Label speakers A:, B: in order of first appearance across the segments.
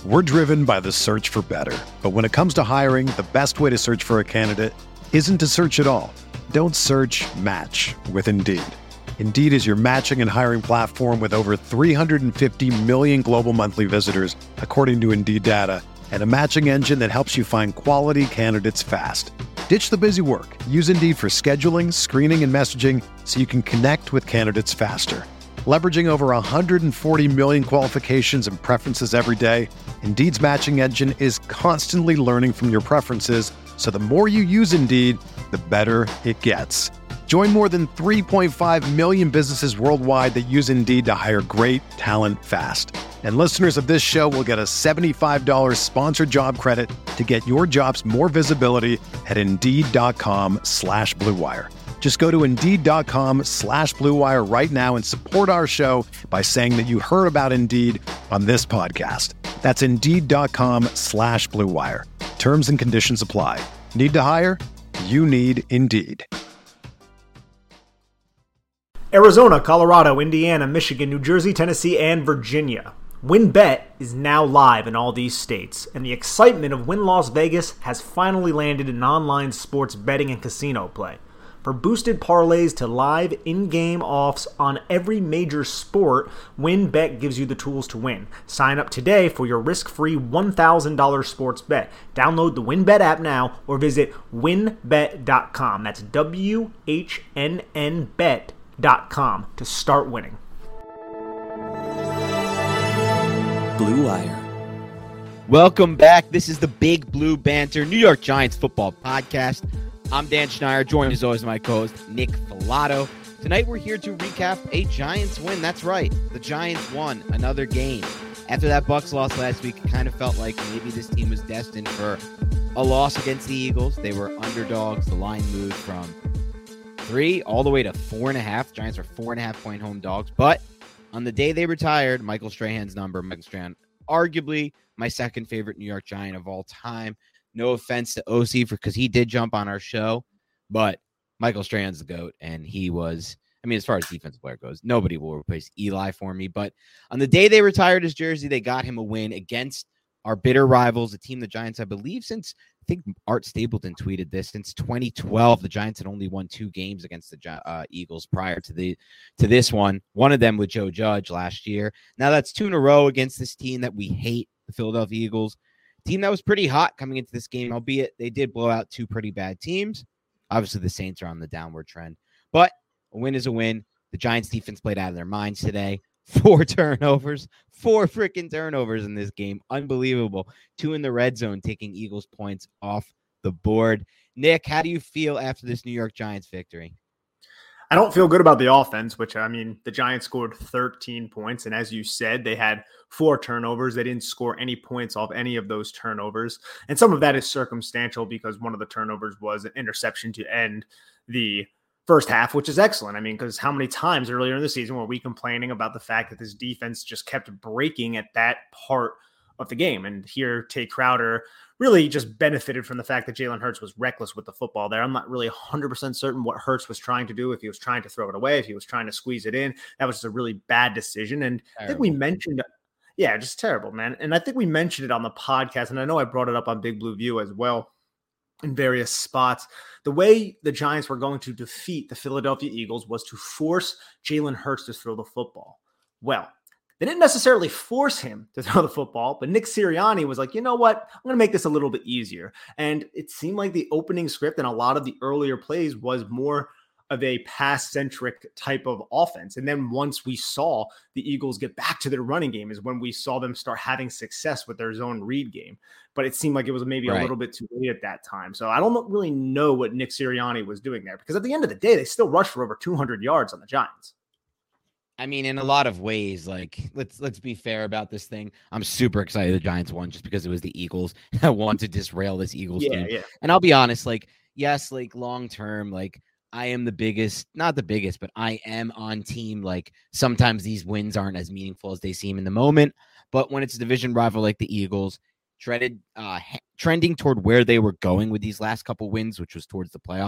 A: We're driven by the search for better. But when it comes to hiring, the best way to search for a candidate isn't to search at all. Don't search, match with Indeed. Indeed is your matching and hiring platform with over 350 million global monthly visitors, according to Indeed data, and a matching engine that helps you find quality candidates fast. Ditch the busy work. Use Indeed for scheduling, screening, and messaging so you can connect with candidates faster. Leveraging over 140 million qualifications and preferences every day, Indeed's matching engine is constantly learning from your preferences, so the more you use Indeed, the better it gets. Join more than 3.5 million businesses worldwide that use Indeed to hire great talent fast. And listeners of this show will get a $75 sponsored job credit to get your jobs more visibility at Indeed.com/Blue Wire. Just go to Indeed.com/Blue Wire right now and support our show by saying that you heard about Indeed on this podcast. That's Indeed.com/Blue Wire. Terms and conditions apply. Need to hire? You need Indeed.
B: Arizona, Colorado, Indiana, Michigan, New Jersey, Tennessee, and Virginia. WynnBET is now live in all these states, and the excitement of Wynn Las Vegas has finally landed in online sports betting and casino play. For boosted parlays to live in-game offs on every major sport, WynnBET gives you the tools to win. Sign up today for your risk-free $1,000 sports bet. Download the WynnBET app now or visit wynnbet.com. That's WHNN bet.com to start winning.
C: Blue Wire. Welcome back. This is the Big Blue Banter New York Giants football podcast. I'm Dan Schneider, joined as always by my co-host Nick Filato. Tonight we're here to recap a Giants win. That's right, the Giants won another game. After that Bucs loss last week, it kind of felt like maybe this team was destined for a loss against the Eagles. They were underdogs. The line moved from 3 all the way to 4.5. Giants are 4.5-point home dogs. But on the day they retired, Michael Strahan's number, Michael Strahan, arguably my second favorite New York Giant of all time. No offense to OC because he did jump on our show, but Michael Strahan's the GOAT, and he was, I mean, as far as defensive player goes, nobody will replace Eli for me. But on the day they retired his jersey, they got him a win against our bitter rivals, a team the Giants, I believe, since I think Art Stapleton tweeted this, since 2012, the Giants had only won 2 games against the Eagles prior to this one. One of them with Joe Judge last year. Now that's 2 in a row against this team that we hate, the Philadelphia Eagles. Team that was pretty hot coming into this game, albeit they did blow out 2 pretty bad teams. Obviously, the Saints are on the downward trend, but a win is a win. The Giants defense played out of their minds today. 4 turnovers, 4 freaking turnovers in this game. Unbelievable. 2 in the red zone, taking Eagles points off the board. Nick, how do you feel after this New York Giants victory?
B: I don't feel good about the offense, which, I mean, the Giants scored 13 points. And as you said, they had 4 turnovers. They didn't score any points off any of those turnovers. And some of that is circumstantial because one of the turnovers was an interception to end the first half, which is excellent. I mean, because how many times earlier in the season were we complaining about the fact that this defense just kept breaking at that part of the game? And here, Tay Crowder really just benefited from the fact that Jalen Hurts was reckless with the football there. I'm not really 100% certain what Hurts was trying to do, if he was trying to throw it away, if he was trying to squeeze it in. That was just a really bad decision. And terrible. I think we mentioned, yeah, just terrible, man. And I think we mentioned it on the podcast, and I know I brought it up on Big Blue View as well in various spots. The way the Giants were going to defeat the Philadelphia Eagles was to force Jalen Hurts to throw the football. Well, they didn't necessarily force him to throw the football, but Nick Sirianni was like, you know what? I'm going to make this a little bit easier. And it seemed like the opening script and a lot of the earlier plays was more of a pass-centric type of offense. And then once we saw the Eagles get back to their running game is when we saw them start having success with their zone read game. But it seemed like it was maybe a little bit too late at that time. So I don't really know what Nick Sirianni was doing there, because at the end of the day, they still rushed for over 200 yards on the Giants.
C: I mean, in a lot of ways, like, let's be fair about this thing. I'm super excited the Giants won just because it was the Eagles. I want to disrail this Eagles team. Yeah. And I'll be honest, like, yes, like long term, like I am the biggest, not the biggest, but I am on team. Like sometimes these wins aren't as meaningful as they seem in the moment. But when it's a division rival like the Eagles, trending toward where they were going with these last couple wins, which was towards the playoffs,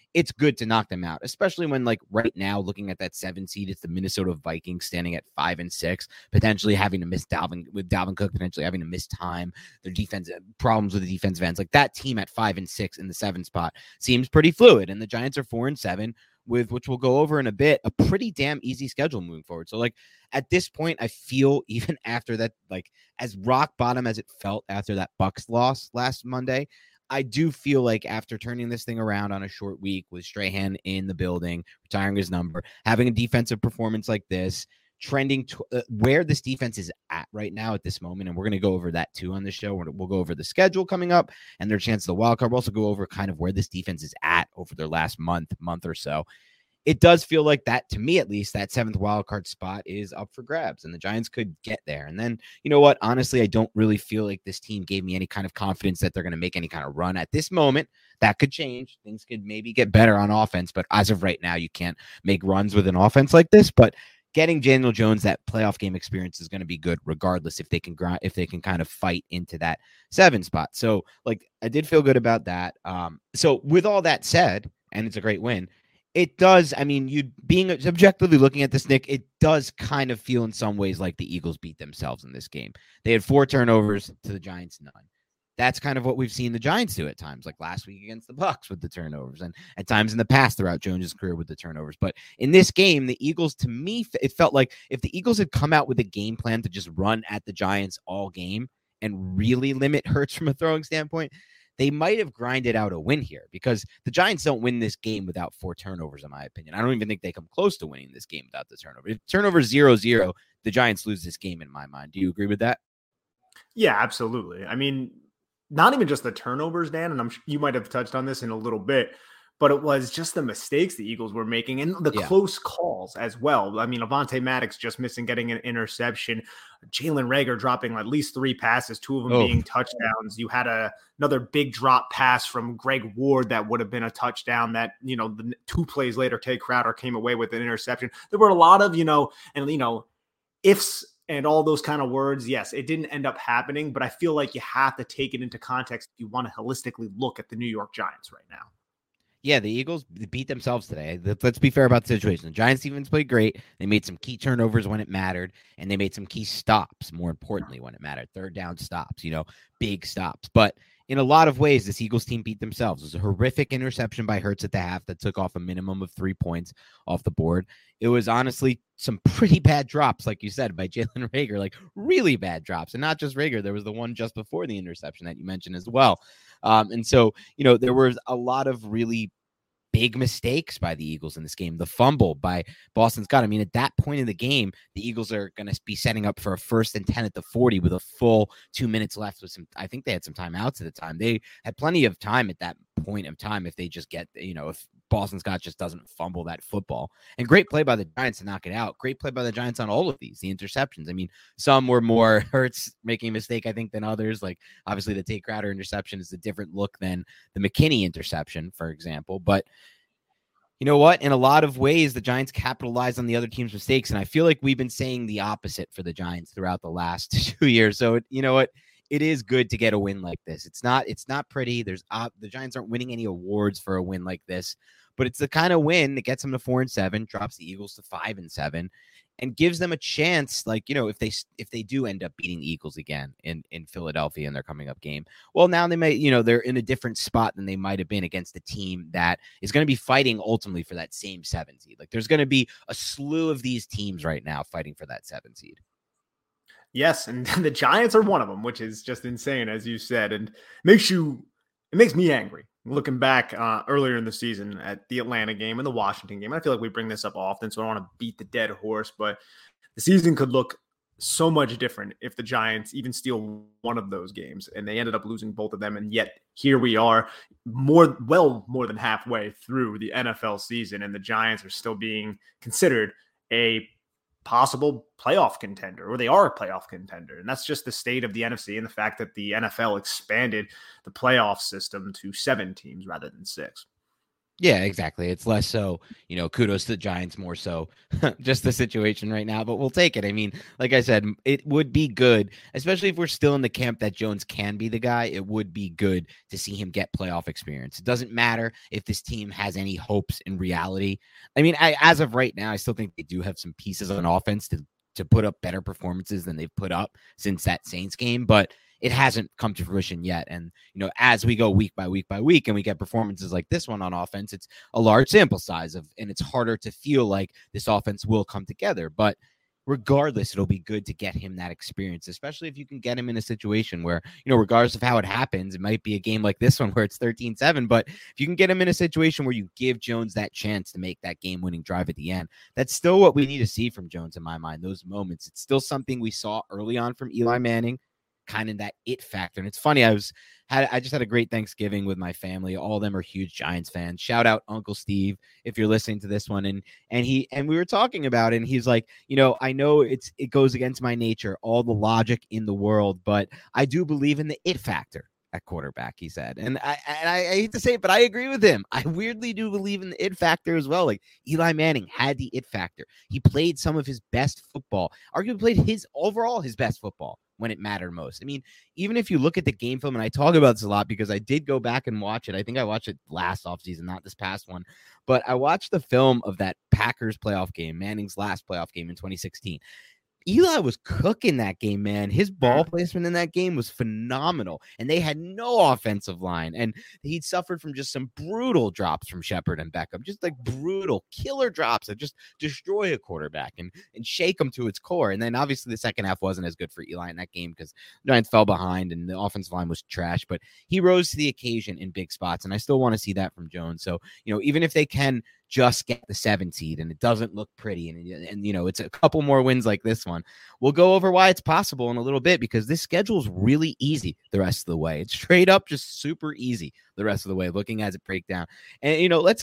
C: it's good to knock them out, especially when, like, right now, looking at that 7 seed, it's the Minnesota Vikings standing at 5-6, potentially having to miss Dalvin Cook, potentially having to miss time. Their defense problems with the defensive ends. Like, that team at 5-6 in the 7 spot seems pretty fluid, and the Giants are 4-7 with, which we'll go over in a bit, a pretty damn easy schedule moving forward. So, like, at this point, I feel even after that, like, as rock bottom as it felt after that Bucs loss last Monday, I do feel like after turning this thing around on a short week with Strahan in the building, retiring his number, having a defensive performance like this, trending to where this defense is at right now at this moment. And we're going to go over that too on the show. We'll go over the schedule coming up and their chance of the wild card. We'll also go over kind of where this defense is at over their last month or so. It does feel like that, to me at least, that 7th wild card spot is up for grabs and the Giants could get there. And then, you know what? Honestly, I don't really feel like this team gave me any kind of confidence that they're going to make any kind of run at this moment. That could change. Things could maybe get better on offense, but as of right now, you can't make runs with an offense like this. But getting Daniel Jones that playoff game experience is going to be good regardless if they can kind of fight into that 7 spot. So, like, I did feel good about that. So with all that said, and it's a great win, it does, I mean, you being objectively looking at this, Nick, it does kind of feel in some ways like the Eagles beat themselves in this game. They had 4 turnovers to the Giants, 9. That's kind of what we've seen the Giants do at times, like last week against the Bucs with the turnovers, and at times in the past throughout Jones' career with the turnovers. But in this game, the Eagles, to me, it felt like if the Eagles had come out with a game plan to just run at the Giants all game and really limit Hurts from a throwing standpoint, they might have grinded out a win here because the Giants don't win this game without 4 turnovers, in my opinion. I don't even think they come close to winning this game without the turnover. If turnover 0-0, the Giants lose this game in my mind. Do you agree with that?
B: Yeah, absolutely. I mean, not even just the turnovers, Dan, and you might have touched on this in a little bit, but it was just the mistakes the Eagles were making and the close calls as well. I mean, Avonte Maddox just missing getting an interception. Jalen Reagor dropping at least 3 passes, 2 of them being touchdowns. You had another big drop pass from Greg Ward that would have been a touchdown that, the 2 plays later, Tay Crowder came away with an interception. There were a lot of, ifs and all those kind of words. Yes, it didn't end up happening, but I feel like you have to take it into context if you want to holistically look at the New York Giants right now.
C: Yeah, the Eagles beat themselves today. Let's be fair about the situation. The Giants defense played great. They made some key turnovers when it mattered, and they made some key stops, more importantly, when it mattered. 3rd down stops, big stops. But in a lot of ways, this Eagles team beat themselves. It was a horrific interception by Hurts at the half that took off a minimum of 3 points off the board. It was honestly some pretty bad drops, like you said, by Jalen Reagor, like really bad drops. And not just Reagor. There was the one just before the interception that you mentioned as well. And so, there was a lot of really big mistakes by the Eagles in this game. The fumble by Boston Scott. I mean, at that point in the game, the Eagles are going to be setting up for a 1st and 10 at the 40 with a full 2 minutes left with I think they had some timeouts at the time. They had plenty of time at that point of time if they just get, if Boston Scott just doesn't fumble that football. And great play by the Giants to knock it out. Great play by the Giants on all of these, the interceptions. I mean, some were more Hurts making a mistake, I think, than others. Like, obviously, the Tay Crowder interception is a different look than the McKinney interception, for example. But you know what? In a lot of ways, the Giants capitalized on the other team's mistakes. And I feel like we've been saying the opposite for the Giants throughout the last 2 years. So, you know what? It is good to get a win like this. It's not pretty. The Giants aren't winning any awards for a win like this, but it's the kind of win that gets them to 4-7, drops the Eagles to 5-7, and gives them a chance. Like, if they do end up beating the Eagles again in Philadelphia in their coming up game, well, now they may, they're in a different spot than they might have been against a team that is going to be fighting ultimately for that same 7 seed. Like, there's going to be a slew of these teams right now fighting for that 7 seed.
B: Yes, and the Giants are one of them, which is just insane, as you said, and it makes me angry. Looking back earlier in the season at the Atlanta game and the Washington game, I feel like we bring this up often, so I don't want to beat the dead horse, but the season could look so much different if the Giants even steal one of those games, and they ended up losing both of them, and yet here we are more than halfway through the NFL season, and the Giants are still being considered a possible playoff contender, or they are a playoff contender. And that's just the state of the NFC and the fact that the NFL expanded the playoff system to 7 teams rather than 6.
C: Yeah, exactly. It's less so, kudos to the Giants, more so just the situation right now, but we'll take it. I mean, like I said, it would be good, especially if we're still in the camp that Jones can be the guy. It would be good to see him get playoff experience. It doesn't matter if this team has any hopes in reality. I mean, as of right now, I still think they do have some pieces on offense to put up better performances than they've put up since that Saints game, but it hasn't come to fruition yet. And, as we go week by week by week and we get performances like this one on offense, it's a large sample size and it's harder to feel like this offense will come together. But regardless, it'll be good to get him that experience, especially if you can get him in a situation where, regardless of how it happens, it might be a game like this one where it's 13-7, but if you can get him in a situation where you give Jones that chance to make that game-winning drive at the end, that's still what we need to see from Jones in my mind, those moments. It's still something we saw early on from Eli Manning, kind of that it factor. And it's funny, I just had a great Thanksgiving with my family. All of them are huge Giants fans. Shout out Uncle Steve if you're listening to this one. And we were talking about it, and he's like, I know it goes against my nature, all the logic in the world, but I do believe in the it factor at quarterback, he said. And I hate to say it, but I agree with him. I weirdly do believe in the it factor as well. Like Eli Manning had the it factor. He played some of his best football, arguably played his best football when it mattered most. I mean, even if you look at the game film, and I talk about this a lot because I did go back and watch it. I think I watched it last offseason, not this past one, but I watched the film of that Packers playoff game, Manning's last playoff game in 2016. Eli was cooking that game, man. His ball placement in that game was phenomenal, and they had no offensive line, and he'd suffered from just some brutal drops from Shepard and Beckham, just like brutal killer drops that just destroy a quarterback and shake him to its core. And then obviously the second half wasn't as good for Eli in that game because the Giants fell behind and the offensive line was trash, but he rose to the occasion in big spots, and I still want to see that from Jones. So, even if they can just get the 7 seed and it doesn't look pretty, and it's a couple more wins like this one, we'll go over why it's possible in a little bit, because this schedule is really easy the rest of the way. It's straight up just super easy the rest of the way, looking as it break down. And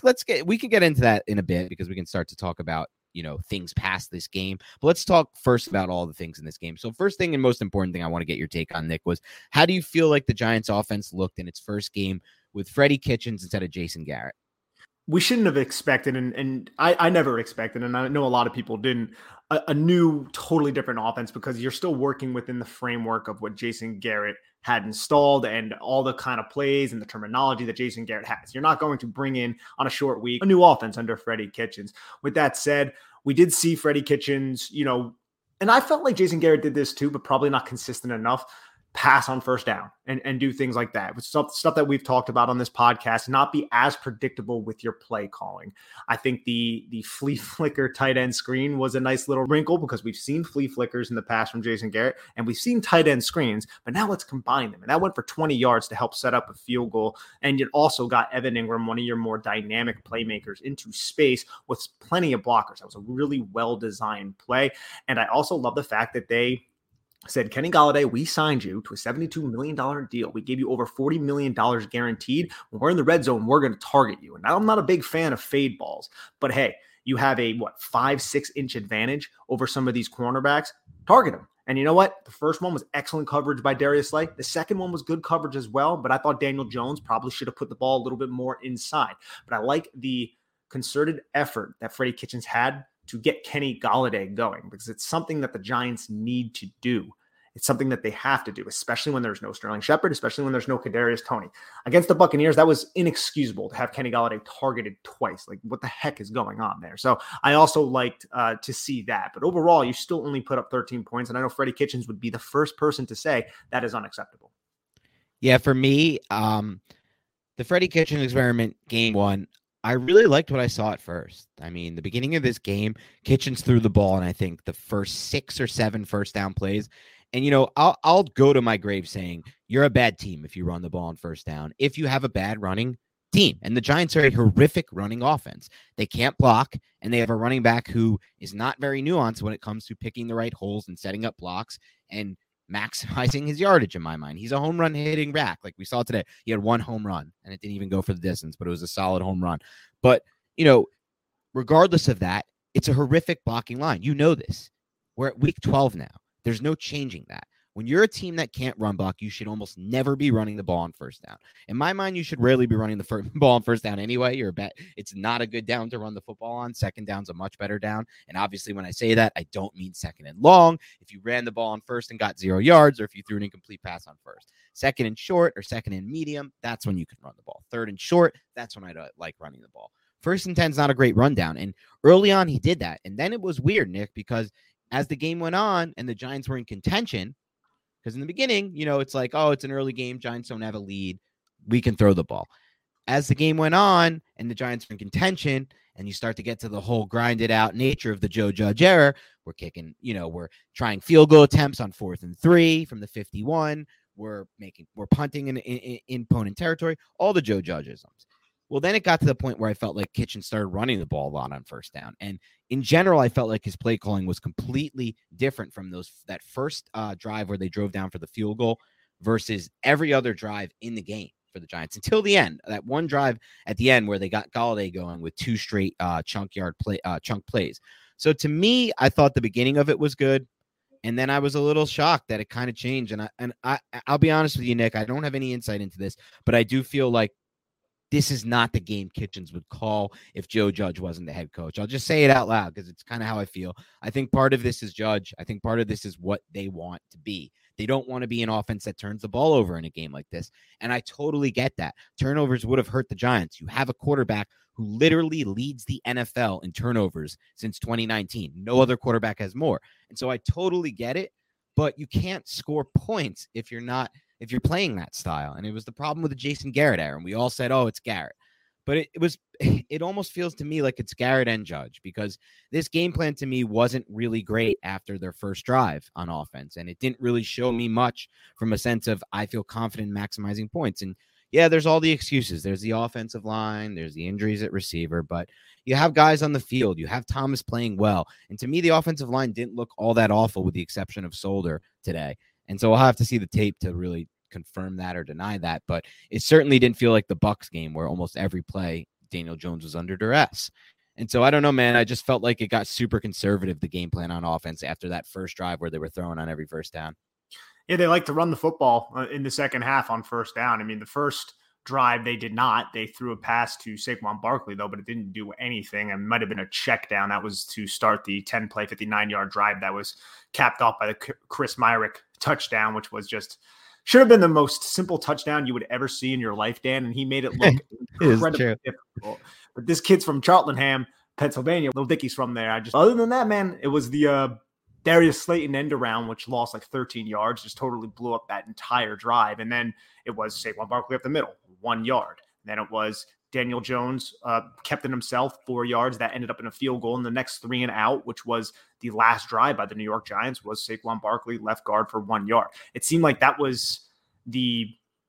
C: we can get into that in a bit because we can start to talk about things past this game, but let's talk first about all the things in this game. So first thing and most important thing I want to get your take on, Nick, was how do you feel like the Giants offense looked in its first game with Freddie Kitchens instead of Jason Garrett?
B: We shouldn't have expected, and I never expected, and I know a lot of people didn't, a new, totally different offense, because you're still working within the framework of what Jason Garrett had installed and all the kind of plays and the terminology that Jason Garrett has. You're not going to bring in on a short week a new offense under Freddie Kitchens. With that said, we did see Freddie Kitchens, and I felt like Jason Garrett did this too, but probably not consistent enough, pass on first down and do things like that. With stuff that we've talked about on this podcast, not be as predictable with your play calling. I think the flea flicker tight end screen was a nice little wrinkle, because we've seen flea flickers in the past from Jason Garrett, and we've seen tight end screens, but now let's combine them. And that went for 20 yards to help set up a field goal. And it also got Evan Ingram, one of your more dynamic playmakers, into space with plenty of blockers. That was a really well-designed play. And I also love the fact that they said, Kenny Golladay, we signed you to a $72 million deal. We gave you over $40 million guaranteed. When we're in the red zone, we're going to target you. And I'm not a big fan of fade balls, but hey, you have a 5-6 inch advantage over some of these cornerbacks. Target them. And you know what? The first one was excellent coverage by Darius Slay. The second one was good coverage as well, but I thought Daniel Jones probably should have put the ball a little bit more inside. But I like the concerted effort that Freddie Kitchens had to get Kenny Golladay going, because it's something that the Giants need to do. It's something that they have to do, especially when there's no Sterling Shepard, especially when there's no Kadarius Toney. Against the Buccaneers, that was inexcusable to have Kenny Golladay targeted twice. Like, what the heck is going on there? So I also liked to see that. But overall, you still only put up 13 points. And I know Freddie Kitchens would be the first person to say that is unacceptable.
C: Yeah, for me, the Freddie Kitchens experiment, game one, I really liked what I saw at first. I mean, the beginning of this game, Kitchens threw the ball, and I think the first 6 or 7 first down plays. And, I'll go to my grave saying, you're a bad team if you run the ball on first down, if you have a bad running team. And the Giants are a horrific running offense. They can't block, and they have a running back who is not very nuanced when it comes to picking the right holes and setting up blocks and maximizing his yardage, in my mind. He's a home run hitting back. Like we saw today, he had 1 home run, and it didn't even go for the distance, but it was a solid home run. But, regardless of that, it's a horrific blocking line. You know this. We're at week 12 now. There's no changing that. When you're a team that can't run block, you should almost never be running the ball on first down. In my mind, you should rarely be running the ball on first down anyway. It's not a good down to run the football on. Second down's a much better down. And obviously, when I say that, I don't mean second and long. If you ran the ball on first and got 0 yards, or if you threw an incomplete pass on first. Second and short or second and medium, that's when you can run the ball. Third and short, that's when I like running the ball. First and 10 is not a great rundown. And early on, he did that. And then it was weird, Nick, because as the game went on and the Giants were in contention, because in the beginning, it's like, oh, it's an early game. Giants don't have a lead. We can throw the ball. As the game went on and the Giants were in contention and you start to get to the whole grinded out nature of the Joe Judge era, we're kicking, we're trying field goal attempts on 4th and 3 from the 51. We're punting in opponent territory, all the Joe Judgeisms. Well, then it got to the point where I felt like Kitchen started running the ball a lot on first down. And in general, I felt like his play calling was completely different from that first drive where they drove down for the field goal versus every other drive in the game for the Giants until the end. That one drive at the end where they got Golladay going with 2 straight chunk plays. So to me, I thought the beginning of it was good. And then I was a little shocked that it kind of changed. And I'll be honest with you, Nick, I don't have any insight into this, but I do feel like this is not the game Kitchens would call if Joe Judge wasn't the head coach. I'll just say it out loud because it's kind of how I feel. I think part of this is Judge. I think part of this is what they want to be. They don't want to be an offense that turns the ball over in a game like this. And I totally get that. Turnovers would have hurt the Giants. You have a quarterback who literally leads the NFL in turnovers since 2019. No other quarterback has more. And so I totally get it, but you can't score points if you're playing that style. And it was the problem with the Jason Garrett era. And we all said, oh, it's Garrett. But it almost feels to me like it's Garrett and Judge, because this game plan to me wasn't really great after their first drive on offense. And it didn't really show me much from a sense of I feel confident in maximizing points. And yeah, there's all the excuses. There's the offensive line. There's the injuries at receiver. But you have guys on the field. You have Thomas playing well. And to me, the offensive line didn't look all that awful with the exception of Solder today. And so I'll have to see the tape to really confirm that or deny that. But it certainly didn't feel like the Bucs game where almost every play Daniel Jones was under duress. And so I don't know, man. I just felt like it got super conservative, the game plan on offense after that first drive where they were throwing on every first down.
B: Yeah, they like to run the football in the second half on first down. I mean, the first drive, they did not. They threw a pass to Saquon Barkley, though, but it didn't do anything. It might have been a check down. That was to start the 10-play, 59-yard drive that was capped off by the Chris Myrick touchdown, which was just should have been the most simple touchdown you would ever see in your life, Dan, and he made it look incredibly difficult. But this kid's from Cheltenham, Pennsylvania. Little Dickie's from there. Other than that, man, it was the Darius Slayton end around, which lost like 13 yards, just totally blew up that entire drive. And then it was Saquon Barkley up the middle, 1 yard. And then it was Daniel Jones kept it himself, 4 yards. That ended up in a field goal. And the next 3 and out, which was the last drive by the New York Giants, was Saquon Barkley left guard for 1 yard. It seemed like that was the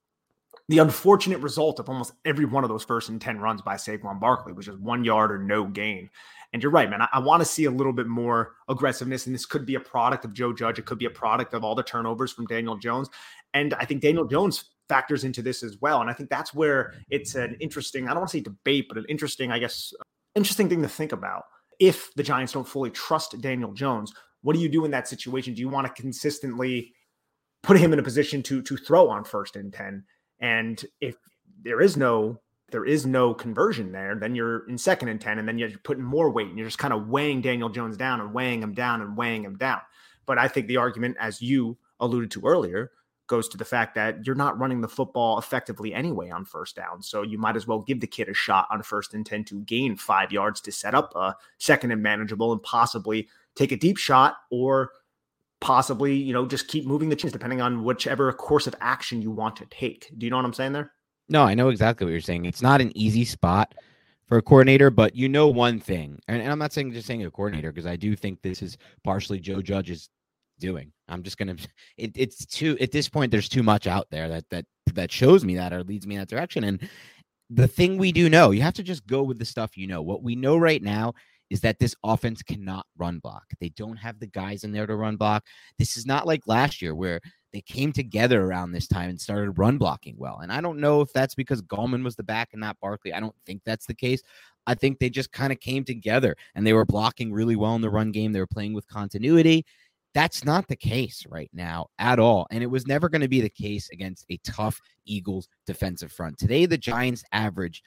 B: unfortunate result of almost every one of those 1st and 10 runs by Saquon Barkley, which is 1 yard or no gain. And you're right, man. I want to see a little bit more aggressiveness, and this could be a product of Joe Judge. It could be a product of all the turnovers from Daniel Jones. And I think Daniel Jones factors into this as well. And I think that's where it's an interesting, I don't want to say debate, but an interesting, interesting thing to think about. If the Giants don't fully trust Daniel Jones, what do you do in that situation? Do you want to consistently put him in a position to throw on 1st and 10? And if there is no conversion there, then you're in 2nd and 10, and then you're putting more weight, and you're just kind of weighing Daniel Jones down and weighing him down and weighing him down. But I think the argument, as you alluded to earlier, goes to the fact that you're not running the football effectively anyway on first down. So you might as well give the kid a shot on 1st and 10 to gain 5 yards to set up a 2nd and manageable and possibly take a deep shot, or possibly, just keep moving the chains depending on whichever course of action you want to take. Do you know what I'm saying there?
C: No, I know exactly what you're saying. It's not an easy spot for a coordinator, but one thing, and I'm not saying just saying a coordinator, because I do think this is partially Joe Judge's doing. I'm just going to, it's too, at this point, there's too much out there that shows me that or leads me in that direction. And the thing we do know, you have to just go with the stuff What we know right now is that this offense cannot run block. They don't have the guys in there to run block. This is not like last year where they came together around this time and started run blocking well. And I don't know if that's because Gallman was the back and not Barkley. I don't think that's the case. I think they just kind of came together and they were blocking really well in the run game. They were playing with continuity. That's not the case right now at all. And it was never going to be the case against a tough Eagles defensive front. Today, the Giants average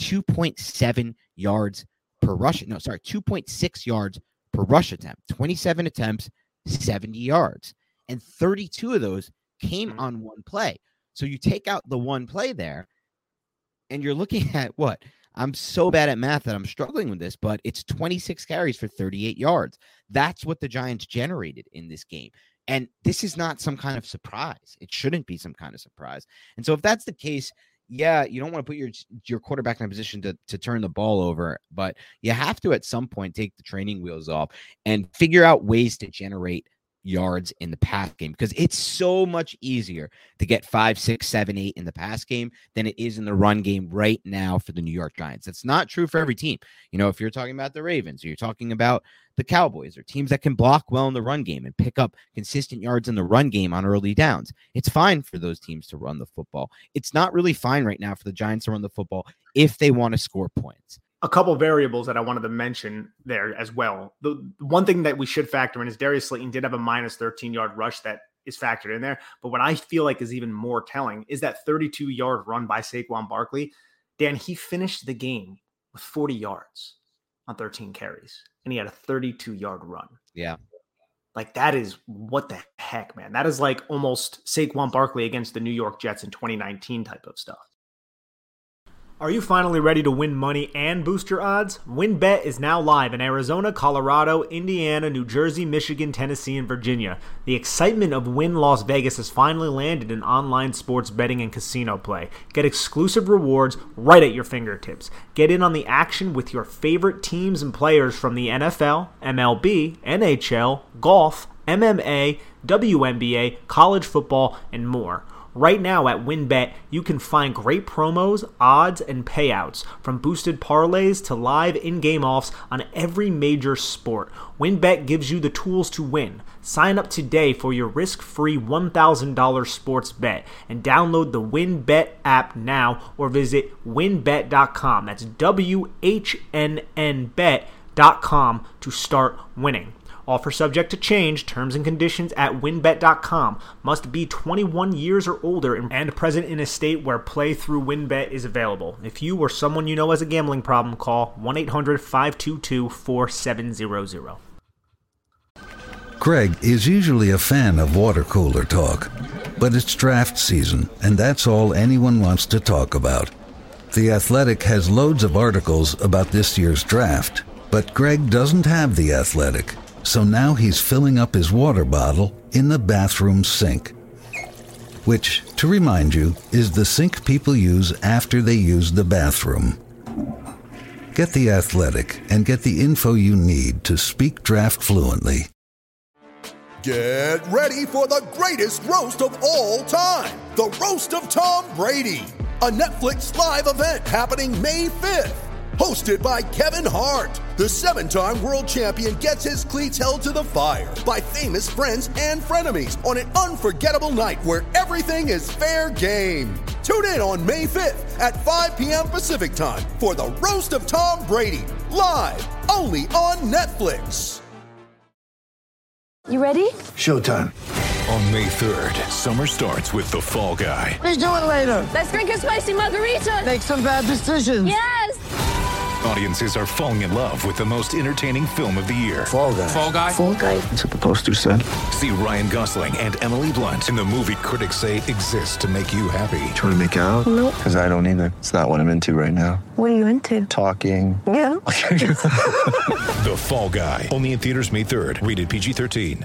C: 2.7 yards per rush. No, sorry, 2.6 yards per rush attempt. 27 attempts, 70 yards. And 32 of those came on one play. So you take out the one play there, and you're looking at what? I'm so bad at math that I'm struggling with this, but it's 26 carries for 38 yards. That's what the Giants generated in this game. And this is not some kind of surprise. It shouldn't be some kind of surprise. And so if that's the case, yeah, you don't want to put your quarterback in a position to turn the ball over, but you have to at some point take the training wheels off and figure out ways to generate yards in the pass game, because it's so much easier to get 5, 6, 7, 8 in the pass game than it is in the run game right now for the New York Giants. That's not true for every team. You know, if you're talking about the Ravens or you're talking about the Cowboys or teams that can block well in the run game and pick up consistent yards in the run game on early downs, it's fine for those teams to run the football. It's not really fine right now for the Giants to run the football if they want to score points.
B: A couple variables that I wanted to mention there as well. The one thing that we should factor in is Darius Slayton did have a minus 13-yard rush that is factored in there. But what I feel like is even more telling is that 32-yard run by Saquon Barkley. Dan, he finished the game with 40 yards on 13 carries, and he had a 32-yard run.
C: Yeah.
B: Like, that is what the heck, man. That is like almost Saquon Barkley against the New York Jets in 2019 type of stuff. Are you finally ready to win money and boost your odds? WynnBET is now live in Arizona, Colorado, Indiana, New Jersey, Michigan, Tennessee, and Virginia. The excitement of Wynn Las Vegas has finally landed in online sports betting and casino play. Get exclusive rewards right at your fingertips. Get in on the action with your favorite teams and players from the NFL, MLB, NHL, golf, MMA, WNBA, college football, and more. Right now at WynnBET, you can find great promos, odds, and payouts, from boosted parlays to live in-game offs on every major sport. WynnBET gives you the tools to win. Sign up today for your risk-free $1,000 sports bet and download the WynnBET app now or visit wynnbet.com. That's WHNNBet.com to start winning. Offer subject to change. Terms and conditions at wynnbet.com. Must be 21 years or older and present in a state where play through WynnBET is available. If you or someone you know has a gambling problem, call 1-800-522-4700.
D: Greg is usually a fan of water cooler talk, but it's draft season, and that's all anyone wants to talk about. The Athletic has loads of articles about this year's draft, but Greg doesn't have The Athletic. So now he's filling up his water bottle in the bathroom sink, which, to remind you, is the sink people use after they use the bathroom. Get The Athletic and get the info you need to speak draft fluently.
E: Get ready for the greatest roast of all time, the Roast of Tom Brady, a Netflix live event happening May 5th. Hosted by Kevin Hart, the 7-time world champion gets his cleats held to the fire by famous friends and frenemies on an unforgettable night where everything is fair game. Tune in on May 5th at 5 p.m. Pacific time for the Roast of Tom Brady, live only on Netflix.
F: You ready?
G: Showtime.
H: On May 3rd, summer starts with The Fall Guy.
F: Let's do it later. Let's drink a spicy margarita.
G: Make some bad decisions.
F: Yes!
H: Audiences are falling in love with the most entertaining film of the year.
G: Fall Guy.
H: Fall Guy?
F: Fall Guy.
G: That's what the poster said.
H: See Ryan Gosling and Emily Blunt in the movie critics say exists to make you happy.
G: Trying to make it out?
F: Nope.
G: Because I don't either. It's not what I'm into right now.
F: What are you into?
G: Talking.
F: Yeah.
H: The Fall Guy. Only in theaters May 3rd. Rated PG-13.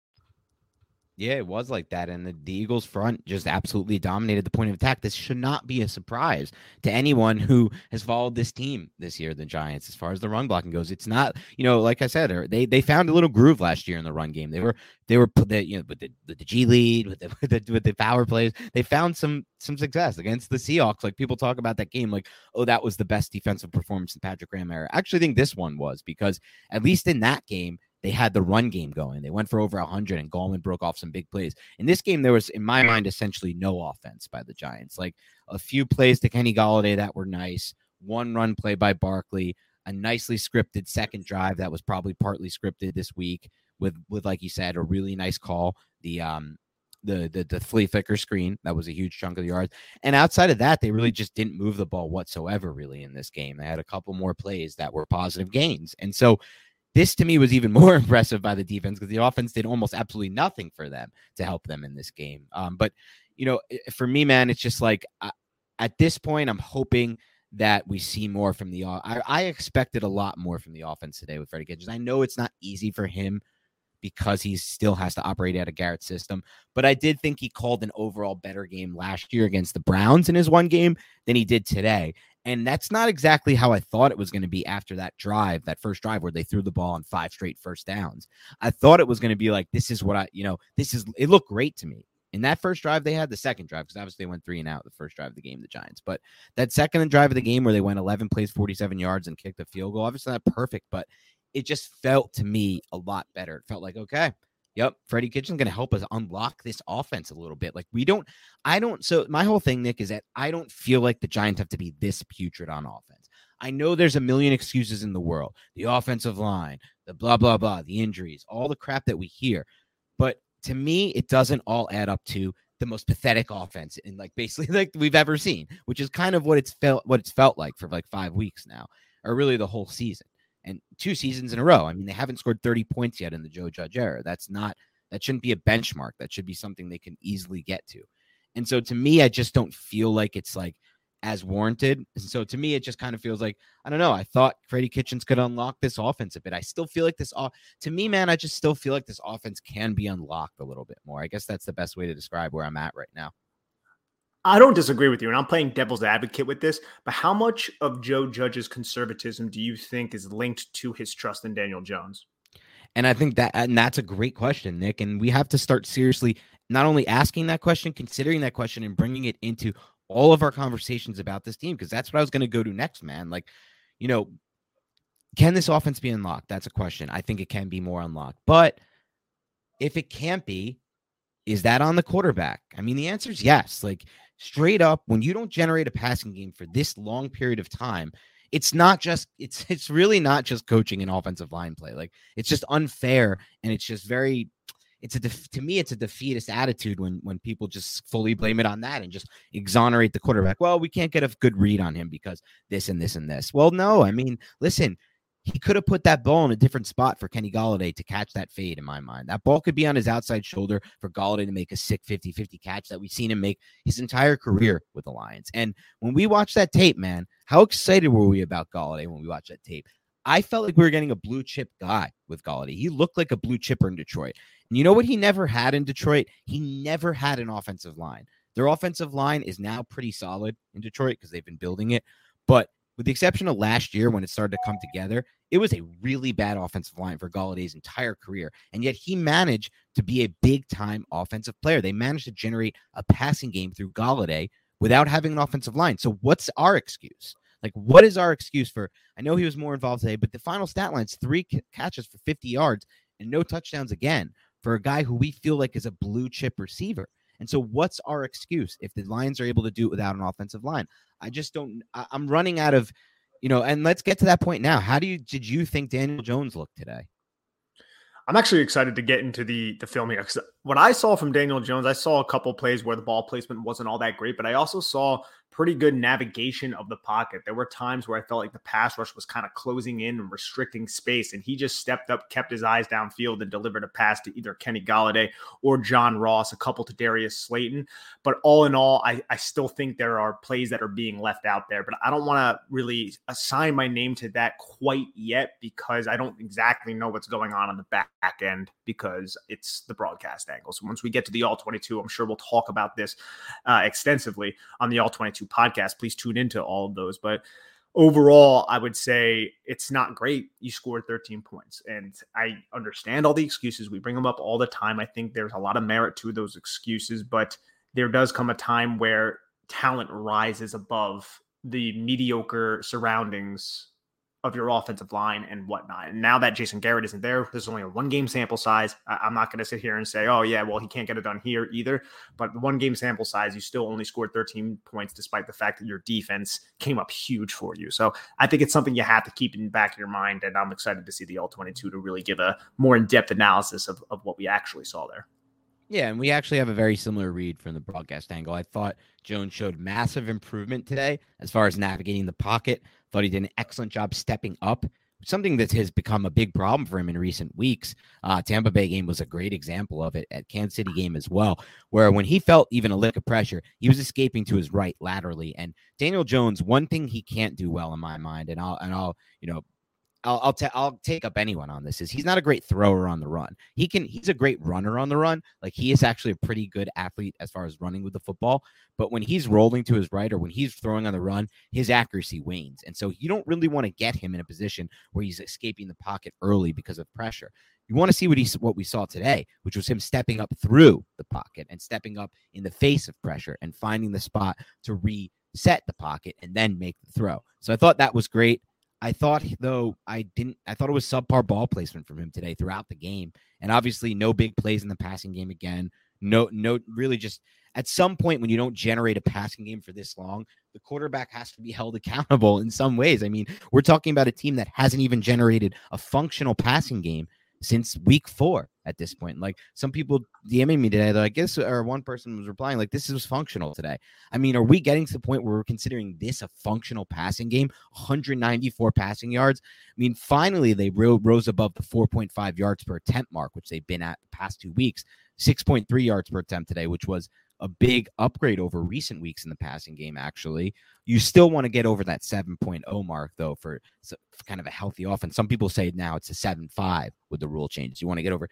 C: Yeah, it was like that. And the Eagles front just absolutely dominated the point of attack. This should not be a surprise to anyone who has followed this team this year, the Giants, as far as the run blocking goes. It's not, like I said, they found a little groove last year in the run game. They were with the G lead, with the power plays. They found some success against the Seahawks. Like, people talk about that game like, oh, that was the best defensive performance in Patrick Graham era. I actually think this one was, because at least in that game, they had the run game going. They went for over 100, and Gallman broke off some big plays. In this game, there was, in my mind, essentially no offense by the Giants. Like, a few plays to Kenny Golladay that were nice, one run play by Barkley, a nicely scripted second drive that was probably partly scripted this week with like you said, a really nice call. The flea flicker screen, that was a huge chunk of the yards. And outside of that, they really just didn't move the ball whatsoever really in this game. They had a couple more plays that were positive gains. And so this to me was even more impressive by the defense because the offense did almost absolutely nothing for them to help them in this game. But, for me, man, it's just like at this point, I'm hoping that we see more from I expected a lot more from the offense today with Freddie Kitchens. I know it's not easy for him because he still has to operate out of Garrett's system. But I did think he called an overall better game last year against the Browns in his one game than he did today. And that's not exactly how I thought it was going to be after that first drive where they threw the ball on 5 straight first downs. I thought it was going to be like, it looked great to me. In that first drive, they had the second drive, because obviously they went 3 and out the first drive of the game, the Giants. But that second drive of the game where they went 11 plays, 47 yards, and kicked a field goal, obviously not perfect, but it just felt to me a lot better. It felt like, okay, yep, Freddie Kitchens going to help us unlock this offense a little bit. Like so my whole thing, Nick, is that I don't feel like the Giants have to be this putrid on offense. I know there's a million excuses in the world, the offensive line, the blah, blah, blah, the injuries, all the crap that we hear. But to me, it doesn't all add up to the most pathetic offense in basically like we've ever seen, which is kind of what it's felt like for 5 weeks now, or really the whole season. And 2 seasons in a row. I mean, they haven't scored 30 points yet in the Joe Judge era. That shouldn't be a benchmark. That should be something they can easily get to. And so to me, I just don't feel like it's as warranted. And so to me, it just kind of feels like, I don't know. I thought Freddie Kitchens could unlock this offense a bit. I still feel like to me, man, I just still feel like this offense can be unlocked a little bit more. I guess that's the best way to describe where I'm at right now.
B: I don't disagree with you, and I'm playing devil's advocate with this, but how much of Joe Judge's conservatism do you think is linked to his trust in Daniel Jones?
C: And I think that's a great question, Nick, and we have to start seriously not only asking that question, considering that question, and bringing it into all of our conversations about this team, because that's what I was going to go to next, man. Can this offense be unlocked? That's a question. I think it can be more unlocked, but if it can't be, is that on the quarterback? I mean, the answer is yes. Straight up, when you don't generate a passing game for this long period of time, it's really not just coaching and offensive line play. It's just unfair, and it's just to me, it's a defeatist attitude when people just fully blame it on that and just exonerate the quarterback. Well, we can't get a good read on him because this and this and this. Well, no, I mean, listen, he could have put that ball in a different spot for Kenny Golladay to catch that fade, in my mind. That ball could be on his outside shoulder for Golladay to make a sick 50-50 catch that we've seen him make his entire career with the Lions. And when we watched that tape, man, how excited were we about Golladay when we watched that tape? I felt like we were getting a blue chip guy with Golladay. He looked like a blue chipper in Detroit. And you know what he never had in Detroit? He never had an offensive line. Their offensive line is now pretty solid in Detroit because they've been building it. But with the exception of last year when it started to come together, it was a really bad offensive line for Galladay's entire career. And yet he managed to be a big-time offensive player. They managed to generate a passing game through Golladay without having an offensive line. So what's our excuse? What is our excuse for? I know he was more involved today, but the final stat line is 3 catches for 50 yards and no touchdowns again for a guy who we feel like is a blue-chip receiver. And so what's our excuse if the Lions are able to do it without an offensive line? I'm running out of, and let's get to that point now. Did you think Daniel Jones looked today?
B: I'm actually excited to get into the film here, because what I saw from Daniel Jones, I saw a couple plays where the ball placement wasn't all that great, but I also saw pretty good navigation of the pocket. There were times where I felt like the pass rush was kind of closing in and restricting space, and he just stepped up, kept his eyes downfield, and delivered a pass to either Kenny Golladay or John Ross, a couple to Darius Slayton. But all in all, I still think there are plays that are being left out there, but I don't want to really assign my name to that quite yet, because I don't exactly know what's going on the back end, because it's the broadcast angle. So once we get to the All 22, I'm sure we'll talk about this extensively on the All 22 podcast. Please tune into all of those. But overall, I would say it's not great. You scored 13 points, and I understand all the excuses. We bring them up all the time. I think there's a lot of merit to those excuses, but there does come a time where talent rises above the mediocre surroundings of your offensive line and whatnot. And now that Jason Garrett isn't there, there's only a 1-game sample size. I'm not going to sit here and say, oh yeah, well, he can't get it done here either. But the 1-game sample size, you still only scored 13 points despite the fact that your defense came up huge for you. So I think it's something you have to keep in the back of your mind. And I'm excited to see the All-22 to really give a more in-depth analysis of what we actually saw there.
C: Yeah, and we actually have a very similar read from the broadcast angle. I thought Jones showed massive improvement today as far as navigating the pocket. Thought he did an excellent job stepping up, something that has become a big problem for him in recent weeks. Tampa Bay game was a great example of it, at Kansas City game as well, where when he felt even a lick of pressure, he was escaping to his right laterally. And Daniel Jones, one thing he can't do well in my mind, and I'll take up anyone on this, is he's not a great thrower on the run. He's a great runner on the run. Like, he is actually a pretty good athlete as far as running with the football. But when he's rolling to his right or when he's throwing on the run, his accuracy wanes. And so you don't really want to get him in a position where he's escaping the pocket early because of pressure. You want to see what we saw today, which was him stepping up through the pocket and stepping up in the face of pressure and finding the spot to reset the pocket and then make the throw. So I thought that was great. I thought it was subpar ball placement from him today throughout the game. And obviously no big plays in the passing game again. No, really just at some point when you don't generate a passing game for this long, the quarterback has to be held accountable in some ways. I mean, we're talking about a team that hasn't even generated a functional passing game since week 4 at this point. Like, some people DMing me today, though, I guess, or one person was replying, like, this was functional today. I mean, are we getting to the point where we're considering this a functional passing game? 194 passing yards. I mean, finally, they rose above the 4.5 yards per attempt mark, which they've been at the past 2 weeks. 6.3 yards per attempt today, which was a big upgrade over recent weeks in the passing game, actually. You still want to get over that 7.0 mark, though, for kind of a healthy offense. Some people say now it's a 7.5 with the rule changes. You want to get over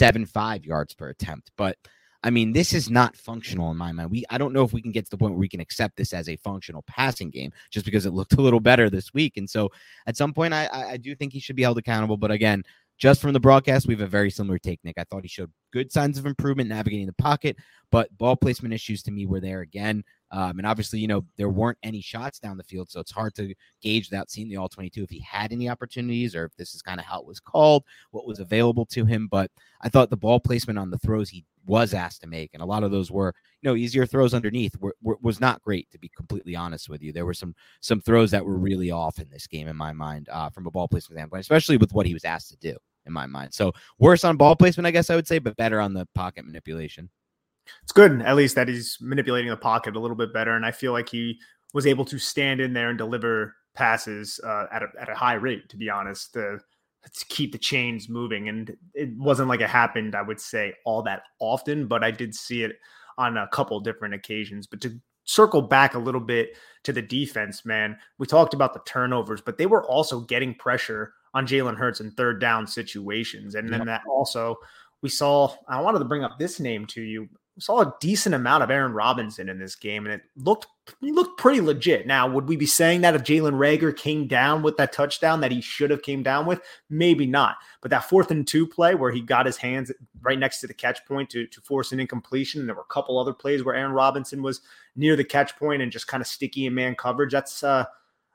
C: 7.5 yards per attempt. But, I mean, this is not functional in my mind. I don't know if we can get to the point where we can accept this as a functional passing game just because it looked a little better this week. And so at some point, I do think he should be held accountable. But again, just from the broadcast, we have a very similar take, Nick. I thought he showed good signs of improvement navigating the pocket, but ball placement issues to me were there again. And obviously, there weren't any shots down the field, so it's hard to gauge without seeing the All-22 if he had any opportunities or if this is kind of how it was called, what was available to him. But I thought the ball placement on the throws he was asked to make, and a lot of those were, easier throws underneath, was not great, to be completely honest with you. There were some throws that were really off in this game, in my mind, from a ball placement standpoint, especially with what he was asked to do, in my mind. So worse on ball placement, I guess I would say, but better on the pocket manipulation.
B: It's good, at least, that he's manipulating the pocket a little bit better. And I feel like he was able to stand in there and deliver passes at a high rate, to be honest, to keep the chains moving. And it wasn't like it happened, I would say, all that often, but I did see it on a couple different occasions. But to circle back a little bit to the defense, man, we talked about the turnovers, but they were also getting pressure on Jalen Hurts in third down situations. And then that also, we saw, I wanted to bring up this name to you. We saw a decent amount of Aaron Robinson in this game, and he looked pretty legit. Now, would we be saying that if Jalen Reagor came down with that touchdown that he should have came down with? Maybe not. But that 4th and 2 play where he got his hands right next to the catch point to force an incompletion, and there were a couple other plays where Aaron Robinson was near the catch point and just kind of sticky in man coverage. I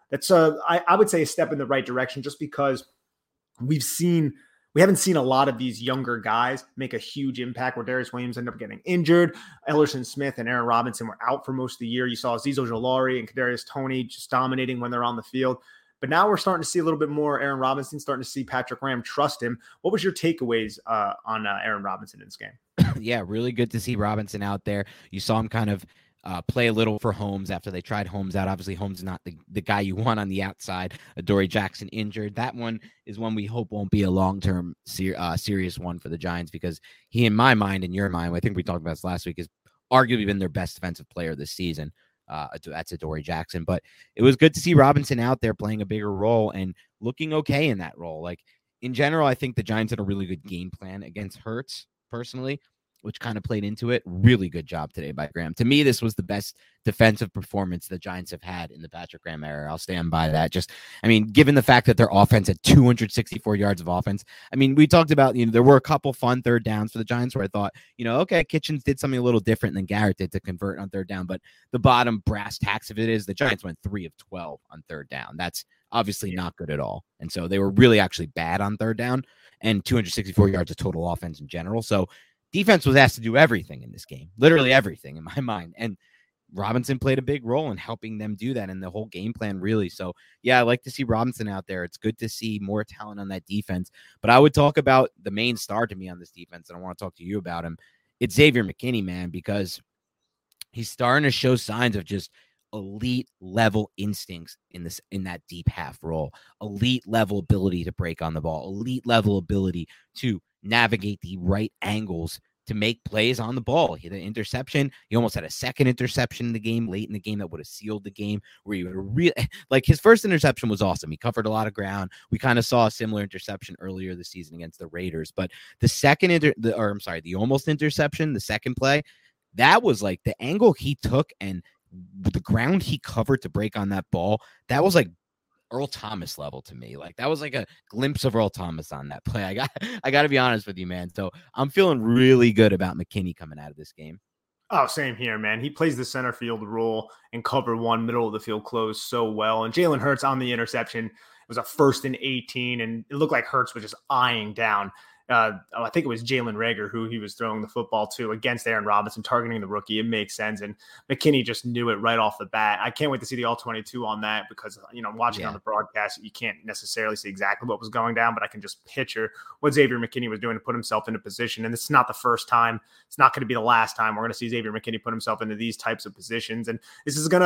B: would say a step in the right direction, just because we haven't seen a lot of these younger guys make a huge impact, where Darius Williams ended up getting injured. Ellerson Smith and Aaron Robinson were out for most of the year. You saw Azeez Ojulari and Kadarius Toney just dominating when they're on the field. But now we're starting to see a little bit more Aaron Robinson, starting to see Patrick Graham trust him. What was your takeaways on Aaron Robinson in this game?
C: Yeah, really good to see Robinson out there. You saw him kind of play a little for Holmes after they tried Holmes out. Obviously, Holmes is not the guy you want on the outside. Adoree Jackson injured. That one is one we hope won't be a long-term serious one for the Giants, because he, in my mind, in your mind, I think we talked about this last week, has arguably been their best defensive player this season. That's Adoree Jackson. But it was good to see Robinson out there playing a bigger role and looking okay in that role. Like, in general, I think the Giants had a really good game plan against Hurts, personally, which kind of played into it. Really good job today by Graham. To me, this was the best defensive performance the Giants have had in the Patrick Graham era. I'll stand by that. Given the fact that their offense had 264 yards of offense. I mean, we talked about, there were a couple fun third downs for the Giants where I thought, okay, Kitchens did something a little different than Garrett did to convert on third down. But the bottom brass tacks of it is the Giants went 3 of 12 on third down. That's obviously not good at all. And so they were really actually bad on third down and 264 yards of total offense in general. So defense was asked to do everything in this game, literally everything in my mind. And Robinson played a big role in helping them do that and the whole game plan, really. So, yeah, I like to see Robinson out there. It's good to see more talent on that defense. But I would talk about the main star to me on this defense, and I want to talk to you about him. It's Xavier McKinney, man, because he's starting to show signs of just elite level instincts in that deep half role, elite level ability to break on the ball, elite level ability to navigate the right angles to make plays on the ball. He had an interception. He almost had a second interception in the game, late in the game, that would have sealed the game, where he would really, like, his first interception was awesome. He covered a lot of ground. We kind of saw a similar interception earlier this season against the Raiders, but the second the almost interception, the second play, that was like the angle he took and the ground he covered to break on that ball. That was like Earl Thomas level to me. Like, that was like a glimpse of Earl Thomas on that play. I got to be honest with you, man. So I'm feeling really good about McKinney coming out of this game.
B: Oh, same here, man. He plays the center field role and cover one, middle of the field close so well. And Jalen Hurts on the interception, it was a 1st and 18, and it looked like Hurts was just eyeing down. I think it was Jalen Reagor who he was throwing the football to against Aaron Robinson, targeting the rookie. It makes sense. And McKinney just knew it right off the bat. I can't wait to see the all-22 on that because, watching on the broadcast, you can't necessarily see exactly what was going down, but I can just picture what Xavier McKinney was doing to put himself into position. And this is not the first time. It's not going to be the last time we're going to see Xavier McKinney put himself into these types of positions. And this is going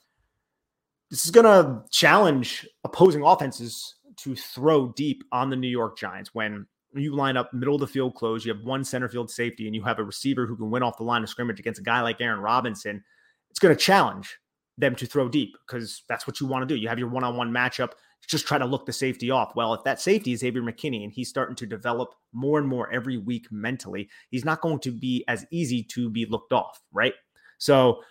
B: to challenge opposing offenses to throw deep on the New York Giants. When you line up middle of the field close, you have one center field safety, and you have a receiver who can win off the line of scrimmage against a guy like Aaron Robinson, it's going to challenge them to throw deep because that's what you want to do. You have your one-on-one matchup, just try to look the safety off. Well, if that safety is Xavier McKinney and he's starting to develop more and more every week mentally, he's not going to be as easy to be looked off, right? So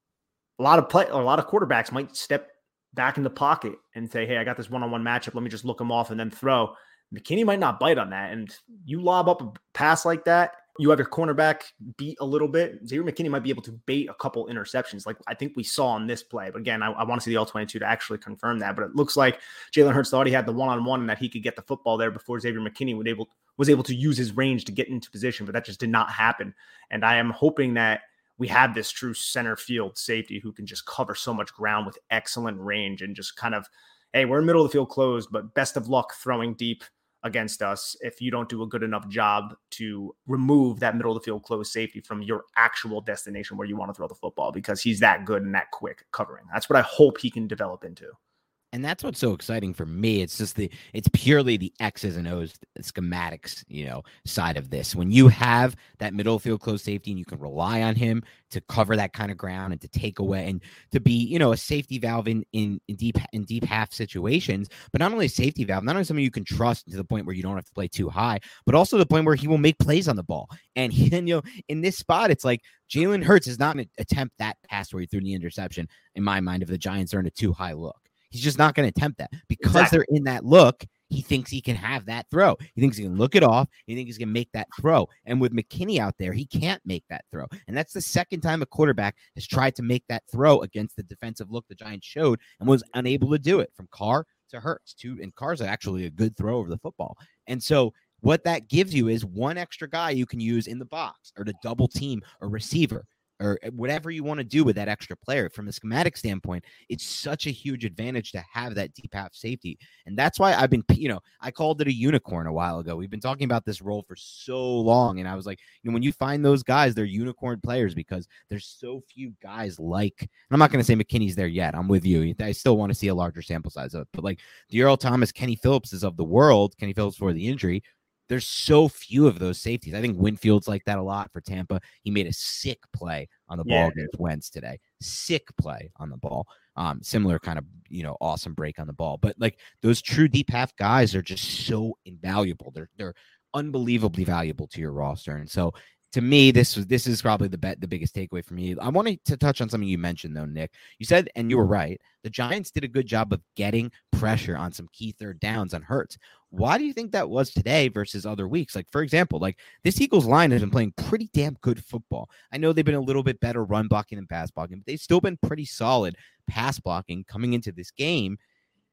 B: a lot of quarterbacks might step back in the pocket and say, hey, I got this one-on-one matchup. Let me just look him off and then throw. McKinney might not bite on that. And you lob up a pass like that, you have your cornerback beat a little bit. Xavier McKinney might be able to bait a couple interceptions like I think we saw on this play. But again, I want to see the all-22 to actually confirm that. But it looks like Jalen Hurts thought he had the one-on-one and that he could get the football there before Xavier McKinney was able to use his range to get into position. But that just did not happen. And I am hoping that we have this true center field safety who can just cover so much ground with excellent range and just kind of, hey, we're middle of the field closed, but best of luck throwing deep against us if you don't do a good enough job to remove that middle of the field closed safety from your actual destination where you want to throw the football, because he's that good and that quick covering. That's what I hope he can develop into.
C: And that's what's so exciting for me. It's just it's purely the X's and O's schematics, side of this. When you have that middle field close safety and you can rely on him to cover that kind of ground and to take away and to be, a safety valve in deep half situations, but not only a safety valve, not only something you can trust to the point where you don't have to play too high, but also the point where he will make plays on the ball. And in this spot, it's like Jalen Hurts is not going to attempt that pass where he threw the interception, in my mind, if the Giants are in a too high look. He's just not going to attempt that because They're in that look. He thinks he can have that throw. He thinks he can look it off. He thinks he's going to make that throw. And with McKinney out there, he can't make that throw. And that's the second time a quarterback has tried to make that throw against the defensive look the Giants showed and was unable to do it, from Carr to Hurts. And Carr's actually a good throw over the football. And so what that gives you is one extra guy you can use in the box or to double team a receiver, or whatever you want to do with that extra player. From a schematic standpoint, it's such a huge advantage to have that deep half safety. And that's why I've been, I called it a unicorn a while ago. We've been talking about this role for so long. And I was like, when you find those guys, they're unicorn players because there's so few guys like, and I'm not going to say McKinney's there yet. I'm with you. I still want to see a larger sample size of it. But like the Earl Thomas, Kenny Phillips is of the world, Kenny Phillips for the injury. There's so few of those safeties. I think Winfield's like that a lot for Tampa. He made a sick play on the ball against Wentz today. Sick play on the ball. Similar kind of, awesome break on the ball. But like those true deep half guys are just so invaluable. They're unbelievably valuable to your roster. And so to me, this is probably the biggest takeaway for me. I wanted to touch on something you mentioned, though, Nick. You said, and you were right, the Giants did a good job of getting pressure on some key third downs on Hurts. Why do you think that was today versus other weeks? Like, for example, like this Eagles line has been playing pretty damn good football. I know they've been a little bit better run blocking than pass blocking, but they've still been pretty solid pass blocking coming into this game.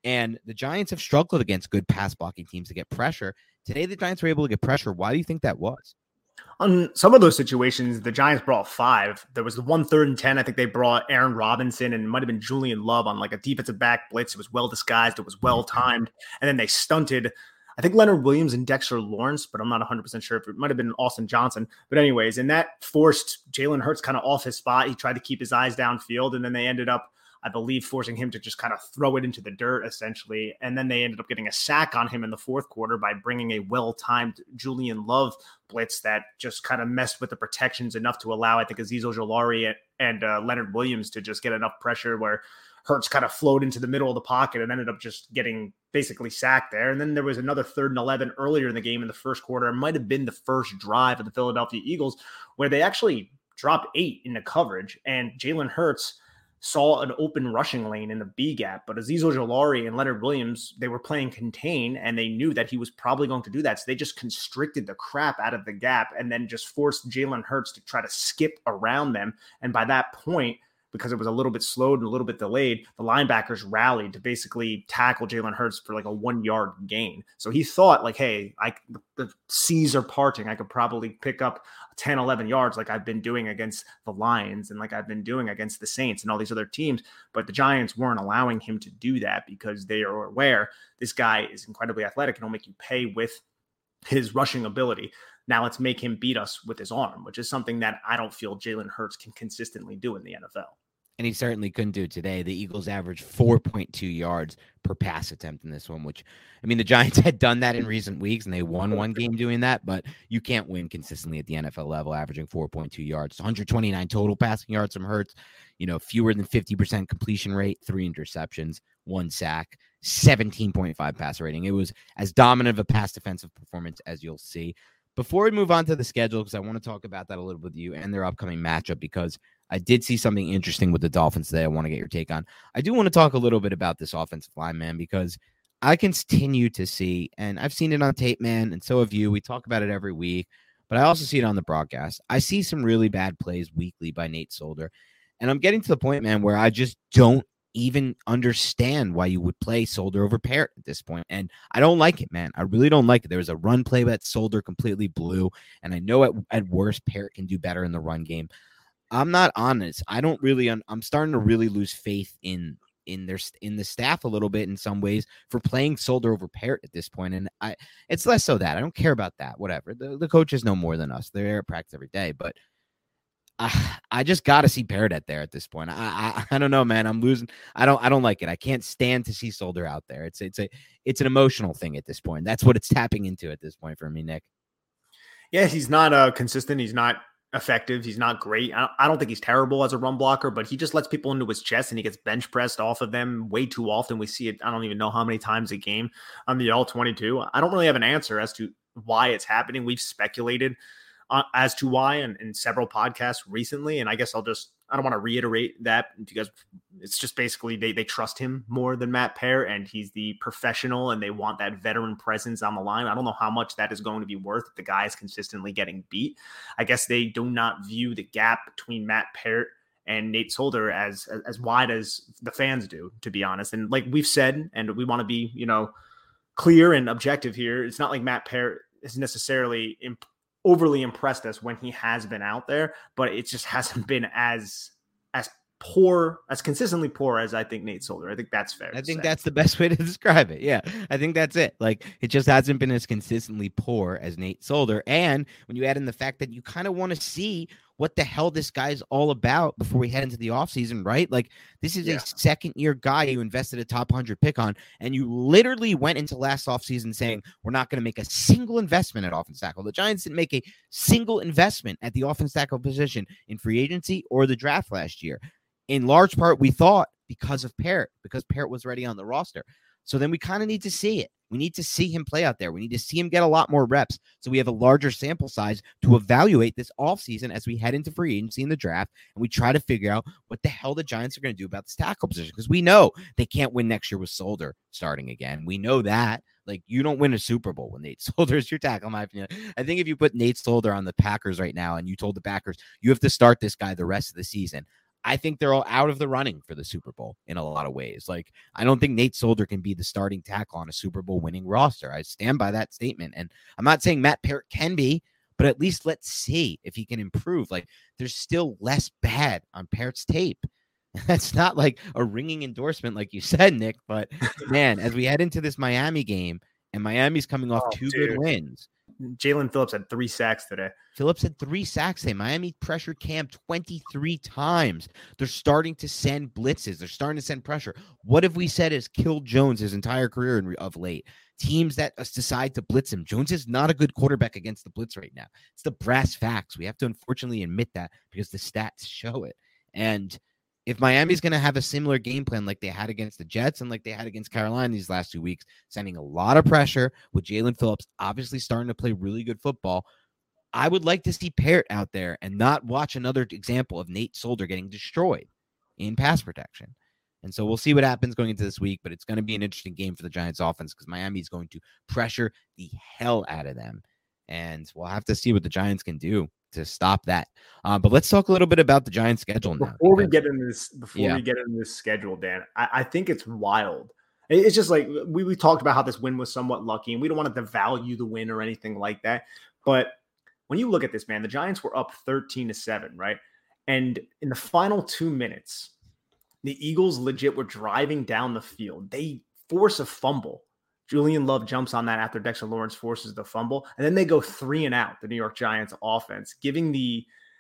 C: And the Giants have struggled against good pass blocking teams to get pressure. Today, the Giants were able to get pressure. Why do you think that was?
B: On some of those situations, the Giants brought 5. There was the 1 3rd and 10. I think they brought Aaron Robinson and it might have been Julian Love on like a defensive back blitz. It was well disguised. It was well timed. And then they stunted, I think, Leonard Williams and Dexter Lawrence, but I'm not 100% sure if it might have been Austin Johnson. But anyways, and that forced Jalen Hurts kind of off his spot. He tried to keep his eyes downfield, and then they ended up, I believe, forcing him to just kind of throw it into the dirt, essentially. And then they ended up getting a sack on him in the fourth quarter by bringing a well-timed Julian Love blitz that just kind of messed with the protections enough to allow, I think, Azeez Ojulari and Leonard Williams to just get enough pressure where Hurts kind of flowed into the middle of the pocket and ended up just getting basically sacked there. And then there was another 3rd and 11 earlier in the game in the first quarter. It might have been the first drive of the Philadelphia Eagles where they actually dropped 8 into coverage, and Jalen Hurts saw an open rushing lane in the B gap, but Azeez Ojulari and Leonard Williams, they were playing contain, and they knew that he was probably going to do that. So they just constricted the crap out of the gap and then just forced Jalen Hurts to try to skip around them. And by that point, because it was a little bit slowed and a little bit delayed, the linebackers rallied to basically tackle Jalen Hurts for like a 1-yard gain. So he thought like, hey, the seas are parting. I could probably pick up 10, 11 yards like I've been doing against the Lions and like I've been doing against the Saints and all these other teams. But the Giants weren't allowing him to do that because they are aware this guy is incredibly athletic and he'll make you pay with his rushing ability. Now let's make him beat us with his arm, which is something that I don't feel Jalen Hurts can consistently do in the NFL.
C: And he certainly couldn't do it today. The Eagles averaged 4.2 yards per pass attempt in this one, which, I mean, the Giants had done that in recent weeks, and they won one game doing that, but you can't win consistently at the NFL level, averaging 4.2 yards. 129 total passing yards from Hurts, fewer than 50% completion rate, 3 interceptions, 1 sack, 17.5 passer rating. It was as dominant of a pass defensive performance as you'll see. Before we move on to the schedule, because I want to talk about that a little bit with you and their upcoming matchup, because I did see something interesting with the Dolphins today I want to get your take on. I do want to talk a little bit about this offensive line, man, because I continue to see, and I've seen it on tape, man, and so have you. We talk about it every week, but I also see it on the broadcast. I see some really bad plays weekly by Nate Solder, and I'm getting to the point, man, where I just don't even understand why you would play Solder over Parrott at this point. And I don't like it, man. I really don't like it. There was a run play that Solder completely blew. And I know at worst, Parrott can do better in the run game. I'm not honest. I don't really, I'm starting to really lose faith in the staff a little bit in some ways for playing Solder over Parrott at this point. And it's less so that I don't care about that, whatever. The coaches know more than us. They're at practice every day, but I just got to see Parrott at there at this point. I don't know, man. I'm losing. I don't like it. I can't stand to see Solder out there. It's an emotional thing at this point. That's what it's tapping into at this point for me, Nick.
B: Yeah, he's not consistent. He's not effective. He's not great. I don't think he's terrible as a run blocker, but he just lets people into his chest and he gets bench pressed off of them way too often. We see it. I don't even know how many times a game on the All-22. I don't really have an answer as to why it's happening. We've speculated as to why in several podcasts recently. And I guess I don't want to reiterate that because it's just basically they trust him more than Matt Parrott and he's the professional and they want that veteran presence on the line. I don't know how much that is going to be worth if the guy is consistently getting beat. I guess they do not view the gap between Matt Parrott and Nate Solder as wide as the fans do, to be honest. And like we've said, and we want to be, clear and objective here. It's not like Matt Parrott is necessarily overly impressed us when he has been out there, but it just hasn't been as poor, as consistently poor as I think Nate Solder. I think that's fair.
C: I think that's the best way to describe it. Yeah, I think that's it. Like, it just hasn't been as consistently poor as Nate Solder. And when you add in the fact that you kind of want to see what the hell this guy's all about before we head into the offseason, right? Like, this is a second-year guy you invested a top 100 pick on, and you literally went into last offseason saying, we're not going to make a single investment at offense tackle. The Giants didn't make a single investment at the offense tackle position in free agency or the draft last year. In large part, we thought because Parrott was already on the roster. So then we kind of need to see it. We need to see him play out there. We need to see him get a lot more reps so we have a larger sample size to evaluate this offseason as we head into free agency in the draft, and we try to figure out what the hell the Giants are going to do about this tackle position, because we know they can't win next year with Solder starting again. We know that. Like, you don't win a Super Bowl when Nate Solder is your tackle, in my opinion. I think if you put Nate Solder on the Packers right now and you told the Packers you have to start this guy the rest of the season, I think they're all out of the running for the Super Bowl in a lot of ways. Like, I don't think Nate Solder can be the starting tackle on a Super Bowl winning roster. I stand by that statement. And I'm not saying Matt Peart can be, but at least let's see if he can improve. Like, there's still less bad on Peart's tape. That's not like a ringing endorsement, like you said, Nick. But man, as we head into this Miami game, and Miami's coming off two good wins.
B: Jalen Phillips had 3 sacks today.
C: Phillips had 3 sacks today. Miami pressured Cam 23 times. They're starting to send blitzes. They're starting to send pressure. What have we said has killed Jones his entire career of late? Teams that decide to blitz him. Jones is not a good quarterback against the blitz right now. It's the brass facts. We have to unfortunately admit that because the stats show it. And if Miami's going to have a similar game plan like they had against the Jets and like they had against Carolina these last 2 weeks, sending a lot of pressure with Jalen Phillips obviously starting to play really good football, I would like to see Peart out there and not watch another example of Nate Solder getting destroyed in pass protection. And so we'll see what happens going into this week, but it's going to be an interesting game for the Giants offense because Miami is going to pressure the hell out of them. And we'll have to see what the Giants can do to stop that. But let's talk a little bit about the Giants schedule now.
B: Before we get into this schedule, Dan, I think it's wild. It's just like we talked about how this win was somewhat lucky, and we don't want to devalue the win or anything like that. But when you look at this, man, the Giants were up 13-7, right? And in the final 2 minutes, the Eagles legit were driving down the field. They force a fumble. Julian Love jumps on that after Dexter Lawrence forces the fumble, and then they go 3 and out, the New York Giants offense, giving the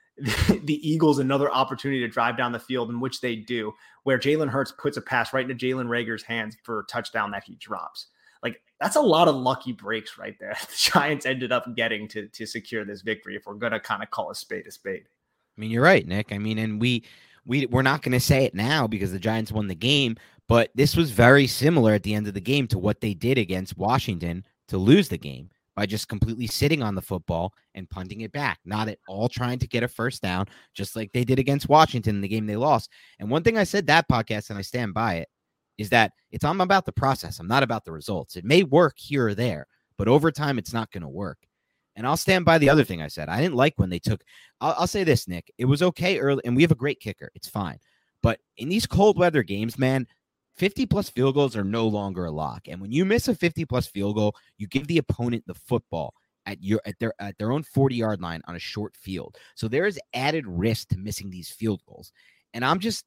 B: Eagles another opportunity to drive down the field, in which they do, where Jalen Hurts puts a pass right into Jalen Reagor's hands for a touchdown that he drops. Like, that's a lot of lucky breaks right there. The Giants ended up getting to secure this victory, if we're going to kind of call a spade a spade.
C: I mean, you're right, Nick. I mean, and we're not going to say it now because the Giants won the game, but this was very similar at the end of the game to what they did against Washington to lose the game by just completely sitting on the football and punting it back, not at all trying to get a first down, just like they did against Washington in the game they lost. And one thing I said that podcast, and I stand by it, is that I'm about the process. I'm not about the results. It may work here or there, but over time, it's not going to work. And I'll stand by the other thing I said. I didn't like when they took – I'll say this, Nick. It was okay early, and we have a great kicker. It's fine. But in these cold weather games, man, 50-plus field goals are no longer a lock. And when you miss a 50-plus field goal, you give the opponent the football at their own 40-yard line on a short field. So there is added risk to missing these field goals. And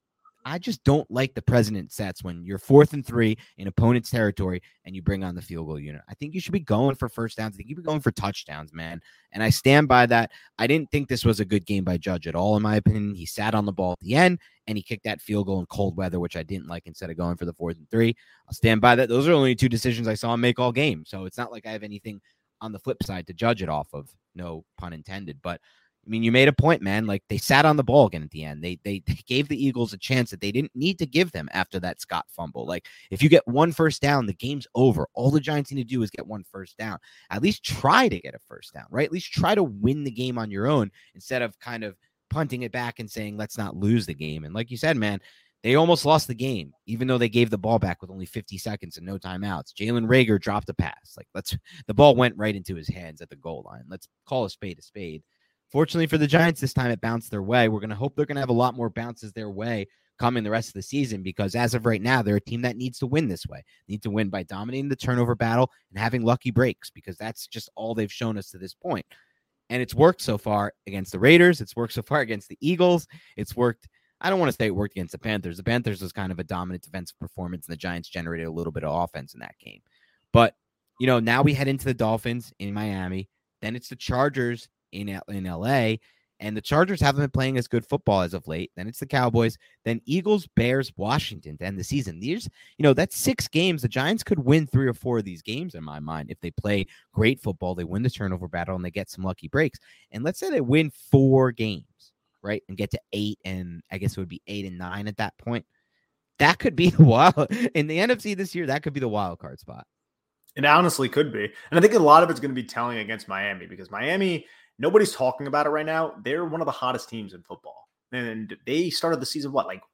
C: I just don't like the precedent sets when you're 4th and 3 in opponent's territory and you bring on the field goal unit. I think you should be going for first downs. I think you should be going for touchdowns, man. And I stand by that. I didn't think this was a good game by Judge at all, in my opinion. He sat on the ball at the end and he kicked that field goal in cold weather, which I didn't like, instead of going for the 4th and 3. I'll stand by that. Those are only 2 decisions I saw him make all game. So it's not like I have anything on the flip side to judge it off of, no pun intended. But I mean, you made a point, man. Like, they sat on the ball again at the end. They gave the Eagles a chance that they didn't need to give them after that Scott fumble. Like, if you get 1 first down, the game's over. All the Giants need to do is get 1 first down. At least try to get a first down, right? At least try to win the game on your own instead of kind of punting it back and saying, let's not lose the game. And like you said, man, they almost lost the game, even though they gave the ball back with only 50 seconds and no timeouts. Jalen Reagor dropped a pass. Like, the ball went right into his hands at the goal line. Let's call a spade a spade. Fortunately for the Giants, this time it bounced their way. We're going to hope they're going to have a lot more bounces their way coming the rest of the season, because as of right now, they're a team that needs to win this way. They need to win by dominating the turnover battle and having lucky breaks, because that's just all they've shown us to this point. And it's worked so far against the Raiders. It's worked so far against the Eagles. It's worked. I don't want to say it worked against the Panthers. The Panthers was kind of a dominant defensive performance, and the Giants generated a little bit of offense in that game. But, now we head into the Dolphins in Miami. Then it's the Chargers in LA, and the Chargers haven't been playing as good football as of late. Then it's the Cowboys, then Eagles, Bears, Washington to end the season. These, that's 6 games. The Giants could win 3 or 4 of these games in my mind. If they play great football, they win the turnover battle and they get some lucky breaks. And let's say they win 4 games, right? And get to 8, and I guess it would be 8 and 9 at that point. That could be the wild in the NFC this year. That could be the wild card spot.
B: It honestly could be. And I think a lot of it's going to be telling against Miami, because Miami, nobody's talking about it right now. They're one of the hottest teams in football. And they started the season,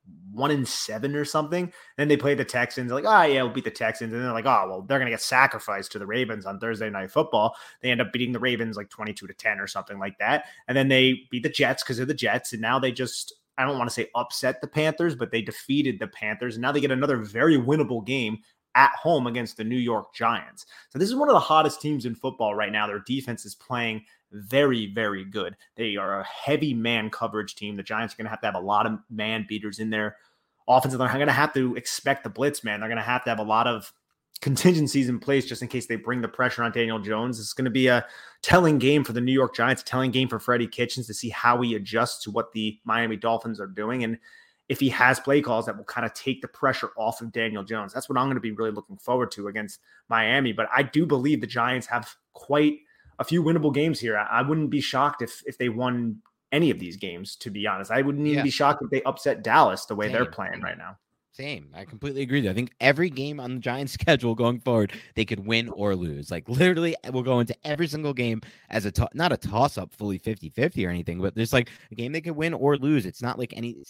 B: 1-7 or something? Then they played the Texans. Like, we'll beat the Texans. And they're like, they're going to get sacrificed to the Ravens on Thursday Night Football. They end up beating the Ravens 22-10 or something like that. And then they beat the Jets because they're the Jets. And now they just I don't want to say upset the Panthers, but they defeated the Panthers. And now they get another very winnable game at home against the New York Giants. So this is one of the hottest teams in football right now. Their defense is playing very, very good. They are a heavy man coverage team. The Giants are going to have a lot of man beaters in their offense. They're going to have to expect the blitz, man. They're going to have a lot of contingencies in place just in case they bring the pressure on Daniel Jones. It's going to be a telling game for the New York Giants, a telling game for Freddie Kitchens to see how he adjusts to what the Miami Dolphins are doing. And if he has play calls that will kind of take the pressure off of Daniel Jones. That's what I'm going to be really looking forward to against Miami. But I do believe the Giants have quite a few winnable games here. I wouldn't be shocked if they won any of these games, to be honest. I wouldn't even be shocked if they upset Dallas the way they're playing right now.
C: Same. I completely agree with you. I think every game on the Giants schedule going forward, they could win or lose. Like literally we'll go into every single game as not a toss up fully 50-50 or anything, but there's like a game they could win or lose. It's not like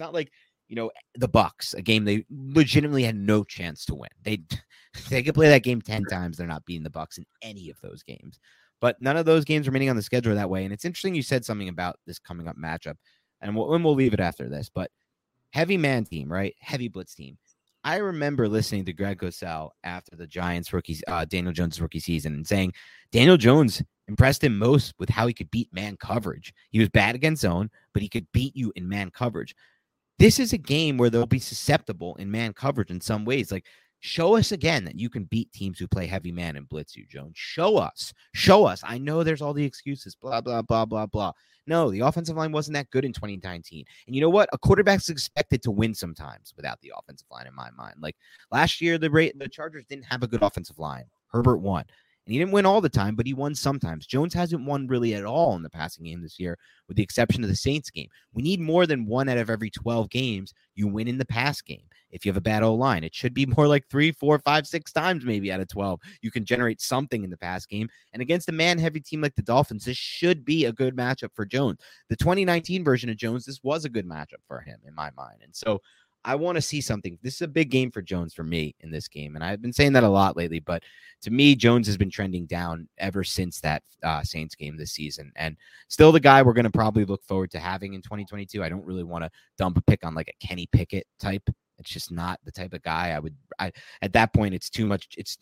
C: the Bucs, a game they legitimately had no chance to win. They could play that game 10 times. They're not beating the Bucs in any of those games, but none of those games remaining on the schedule that way. And it's interesting you said something about this coming up matchup, and we'll leave it after this, but heavy man team, right? Heavy blitz team. I remember listening to Greg Cosell after the Giants Daniel Jones rookie season and saying Daniel Jones impressed him most with how he could beat man coverage. He was bad against zone, but he could beat you in man coverage. This is a game where they'll be susceptible in man coverage in some ways. Like, show us again that you can beat teams who play heavy man and blitz you, Jones. Show us. I know there's all the excuses, blah, blah, blah, blah, blah. No, the offensive line wasn't that good in 2019. And you know what? A quarterback's expected to win sometimes without the offensive line, in my mind. Like last year, the Chargers didn't have a good offensive line. Herbert won. And he didn't win all the time, but he won sometimes. Jones hasn't won really at all in the passing game this year, with the exception of the Saints game. We need more than 1 out of every 12 games you win in the pass game. If you have a bad O-line, it should be more like 3, 4, 5, 6 times maybe out of 12. You can generate something in the pass game. And against a man-heavy team like the Dolphins, this should be a good matchup for Jones. The 2019 version of Jones, this was a good matchup for him in my mind. And so I want to see something. This is a big game for Jones for me in this game. And I've been saying that a lot lately, but to me, Jones has been trending down ever since that Saints game this season. And still the guy we're going to probably look forward to having in 2022. I don't really want to dump a pick on like a Kenny Pickett type. It's just not the type of guy at that point, it's too much. It's,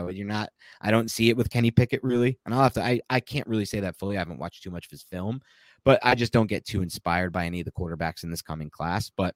C: I don't see it with Kenny Pickett really. And I can't really say that fully. I haven't watched too much of his film, but I just don't get too inspired by any of the quarterbacks in this coming class. But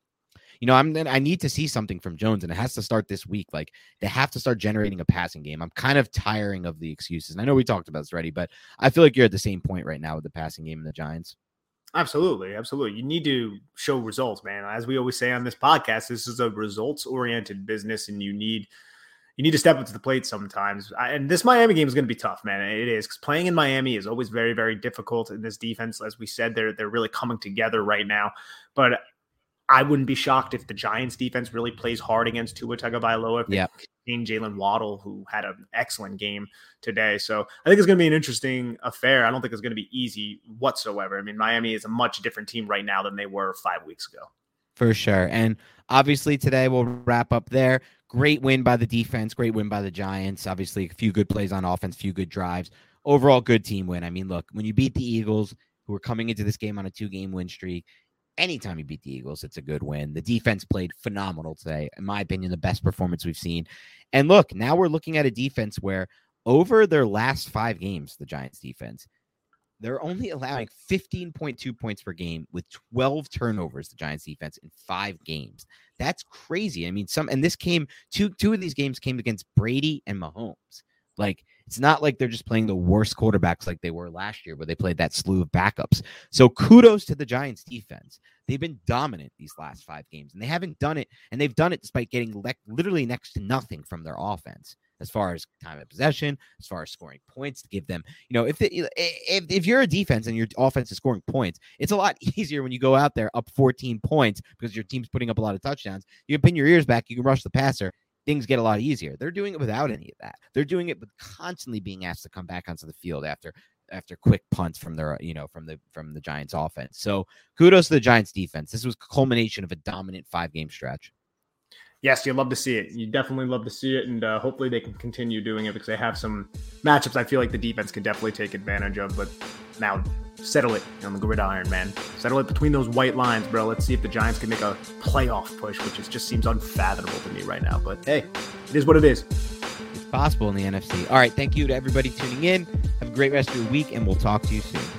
C: I need to see something from Jones, and it has to start this week. Like, they have to start generating a passing game. I'm kind of tiring of the excuses. And I know we talked about this already, but I feel like you're at the same point right now with the passing game and the Giants.
B: Absolutely. You need to show results, man. As we always say on this podcast, this is a results-oriented business, and you need to step up to the plate sometimes. And this Miami game is going to be tough, man. It is, because playing in Miami is always very, very difficult. In this defense, as we said, they're really coming together right now. But I wouldn't be shocked if the Giants defense really plays hard against Tua Tagovailoa. If they contain Jalen Waddle, who had an excellent game today. So I think it's going to be an interesting affair. I don't think it's going to be easy whatsoever. I mean, Miami is a much different team right now than they were 5 weeks ago.
C: For sure. And obviously today we'll wrap up there. Great win by the defense. Great win by the Giants. Obviously a few good plays on offense, few good drives. Overall good team win. I mean, look, when you beat the Eagles, who are coming into this game on a 2-game win streak, anytime you beat the Eagles, it's a good win. The defense played phenomenal today. In my opinion, the best performance we've seen. And look, now we're looking at a defense where over their last 5 games, the Giants defense, they're only allowing 15.2 points per game with 12 turnovers, the Giants defense, in 5 games. That's crazy. I mean, two of these games came against Brady and Mahomes. Like, it's not like they're just playing the worst quarterbacks like they were last year, where they played that slew of backups. So kudos to the Giants defense. They've been dominant these last 5 games, and they haven't done it. And they've done it despite getting literally next to nothing from their offense, as far as time of possession, as far as scoring points to give them, if you're a defense and your offense is scoring points, it's a lot easier when you go out there up 14 points because your team's putting up a lot of touchdowns. You can pin your ears back. You can rush the passer. Things get a lot easier. They're doing it without any of that. They're doing it with constantly being asked to come back onto the field after quick punts from their, from the Giants offense. So kudos to the Giants defense. This was a culmination of a dominant 5-game stretch.
B: Yes, you'd love to see it. You definitely love to see it, and hopefully they can continue doing it because they have some matchups I feel like the defense can definitely take advantage of. But now, settle it on the gridiron, man. Settle it between those white lines, bro. Let's see if the Giants can make a playoff push, which just seems unfathomable to me right now. But hey, it is what it is.
C: It's possible in the NFC. All right, thank you to everybody tuning in. Have a great rest of your week, and we'll talk to you soon.